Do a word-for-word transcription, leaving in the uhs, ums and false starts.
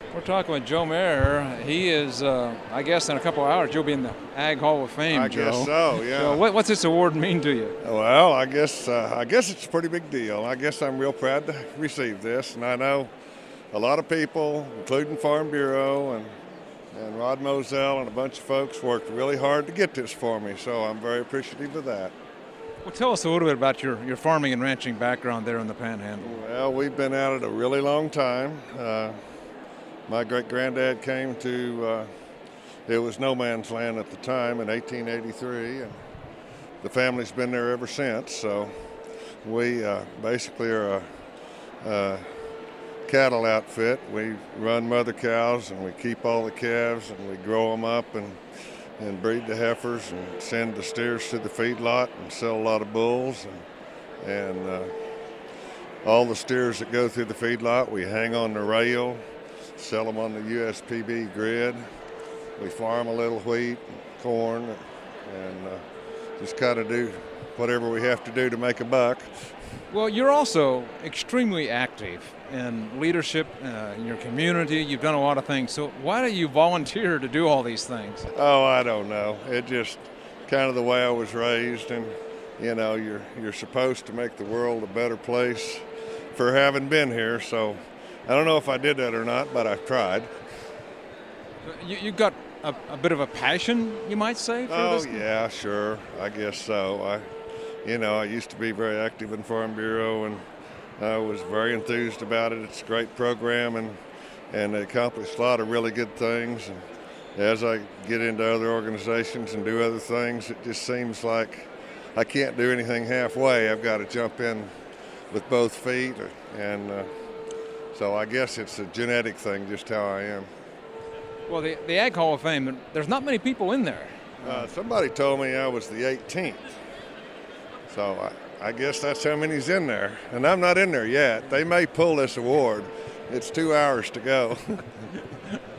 We're talking with Joe Mayer. He is, uh, I guess, in a couple of hours, you'll be in the Ag Hall of Fame, I Joe. guess so, yeah. So, what, what's this award mean to you? Well, I guess uh, I guess it's a pretty big deal. I guess I'm real proud to receive this, and I know a lot of people, including Farm Bureau and and Rod Moselle and a bunch of folks, worked really hard to get this for me. So I'm very appreciative of that. Well, tell us a little bit about your, your farming and ranching background there in the Panhandle. Well, we've been at it a really long time. Uh, my great-granddad came to, uh, it was no man's land at the time in eighteen eighty-three, and the family's been there ever since. So we uh, basically are a, a cattle outfit. We run mother cows and we keep all the calves and we grow them up and, and breed the heifers and send the steers to the feedlot and sell a lot of bulls. And, and uh, all the steers that go through the feedlot, we hang on the rail, sell them on the U S P B grid. We farm a little wheat and corn and, and uh, just kind of do whatever we have to do to make a buck. Well, you're also extremely active in leadership uh, in your community. You've done a lot of things. So why do you volunteer to do all these things? Oh, I don't know. It just kind of the way I was raised, and you know, you're you're supposed to make the world a better place for having been here. So I don't know if I did that or not, but I've tried. You, you've got a, a bit of a passion, you might say, for Oh this? yeah, sure. I guess so. I, you know, I used to be very active in Farm Bureau, and I was very enthused about it. It's a great program, and and they accomplished a lot of really good things. And as I get into other organizations and do other things, it just seems like I can't do anything halfway. I've got to jump in with both feet, and uh, so I guess it's a genetic thing, just how I am. Well, the, the Ag Hall of Fame, there's not many people in there. Uh, somebody told me I was the eighteenth, so I, I guess that's how many's in there, and I'm not in there yet. They may pull this award. It's two hours to go.